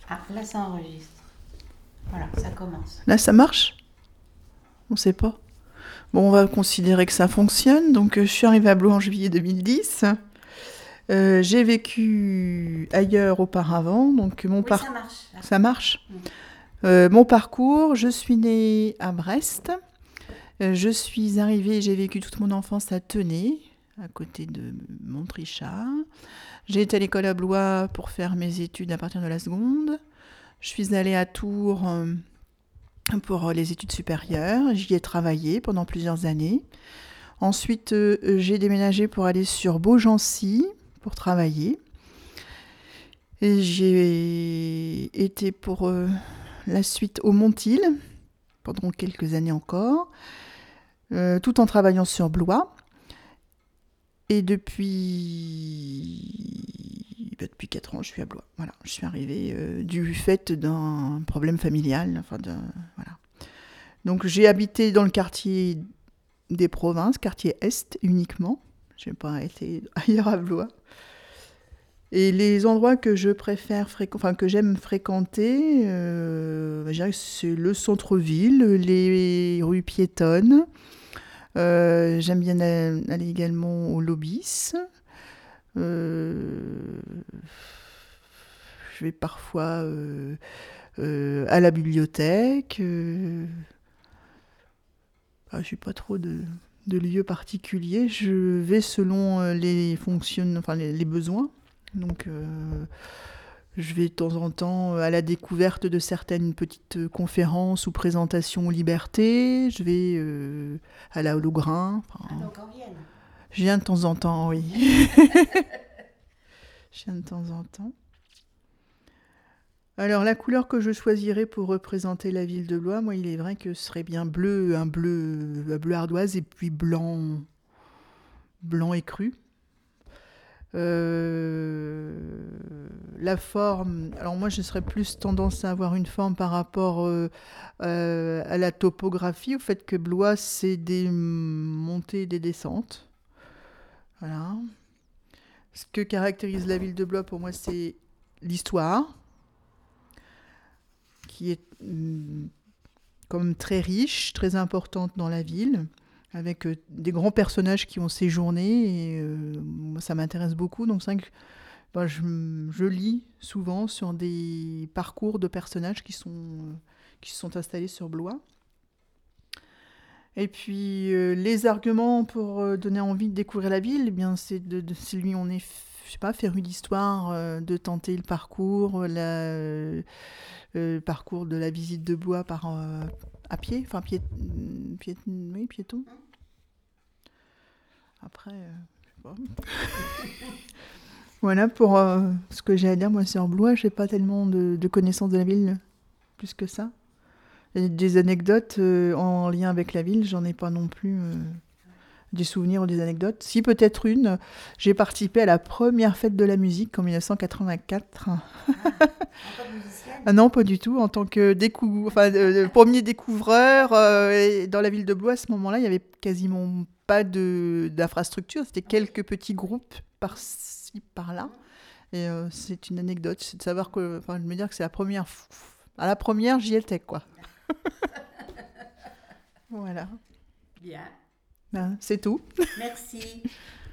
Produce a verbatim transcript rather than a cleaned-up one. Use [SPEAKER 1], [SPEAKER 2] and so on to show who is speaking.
[SPEAKER 1] Ah, là, ça enregistre. Voilà, ça commence.
[SPEAKER 2] Là, ça marche? On ne sait pas. Bon, on va considérer que ça fonctionne. Donc, euh, je suis arrivée à Blois en juillet deux mille dix. Euh, j'ai vécu ailleurs auparavant. Donc, mon
[SPEAKER 1] Oui,
[SPEAKER 2] par...
[SPEAKER 1] ça marche. Là.
[SPEAKER 2] Ça marche?
[SPEAKER 1] Mm.
[SPEAKER 2] Euh, mon parcours, je suis née à Brest. Euh, je suis arrivée, j'ai vécu toute mon enfance à Tenay, à côté de Montrichard. J'ai été à l'école à Blois pour faire mes études à partir de la seconde. Je suis allée à Tours euh, pour les études supérieures. J'y ai travaillé pendant plusieurs années. Ensuite, euh, j'ai déménagé pour aller sur Beaugency pour travailler. Et j'ai été pour euh, la suite au Montil pendant quelques années encore, euh, tout en travaillant sur Blois. Et depuis, bah, depuis quatre ans, je suis à Blois. Voilà, je suis arrivée euh, du fait d'un problème familial. Enfin de, voilà. Donc j'ai habité dans le quartier des provinces, quartier Est uniquement. Je n'ai pas été ailleurs à Blois. Et les endroits que je préfère fréqu- enfin que j'aime fréquenter, euh, je dirais que c'est le centre-ville, les rues piétonnes. Euh, j'aime bien aller également au Lobis. Euh, je vais parfois euh, euh, à la bibliothèque. Euh, ah, je n'ai pas trop de, de lieux particuliers. Je vais selon euh, les fonctions, enfin les, les besoins. Donc, euh, je vais de temps en temps à la découverte de certaines petites conférences ou présentations liberté. Je vais euh, à la Holograin.
[SPEAKER 1] Ah,
[SPEAKER 2] Enfin,
[SPEAKER 1] donc en Vienne.
[SPEAKER 2] je viens de temps en temps, oui. Je viens de temps en temps. Alors, la couleur que je choisirais pour représenter la ville de Blois, moi, il est vrai que ce serait bien bleu, un bleu, un bleu ardoise et puis blanc, blanc écru. Euh, la forme, alors moi je serais plus tendance à avoir une forme par rapport euh, euh, à la topographie, au fait que Blois c'est des montées et des descentes. Voilà. Ce que caractérise la ville de Blois pour moi c'est l'histoire, qui est hum, comme très riche, très importante dans la ville, avec euh, des grands personnages qui ont séjourné, et euh, moi ça m'intéresse beaucoup, donc c'est vrai que ben, je, je lis souvent sur des parcours de personnages qui sont, qui se sont installés sur Blois. Et puis, euh, les arguments pour euh, donner envie de découvrir la ville, eh bien, c'est de, de, si lui on est, je sais pas, féru d'histoire, euh, de tenter le parcours, la, euh, le parcours de la visite de Blois par, euh, à pied, enfin, pied, pied, oui, piéton. Après, euh, je sais pas. Voilà pour euh, ce que j'ai à dire. Moi, sur Blois, j'ai pas tellement de, de connaissances de la ville, plus que ça. Et des anecdotes euh, en lien avec la ville, j'en ai pas non plus euh, des souvenirs ou des anecdotes. Si, peut-être une. J'ai participé à la première fête de la musique en mille neuf cent quatre-vingt-quatre.
[SPEAKER 1] Ah, en tant que musicienne.
[SPEAKER 2] Ah non, pas du tout. En tant que décou... enfin, euh, premier découvreur euh, et dans la ville de Blois, à ce moment-là, il y avait quasiment pas de d'infrastructure. C'était quelques petits groupes par-ci, par-là. Et euh, c'est une anecdote, c'est de savoir que, enfin, de me dire que c'est la première. f- À la première, j'y étais, quoi. Voilà.
[SPEAKER 1] Bien.
[SPEAKER 2] Ben, c'est tout.
[SPEAKER 1] Merci.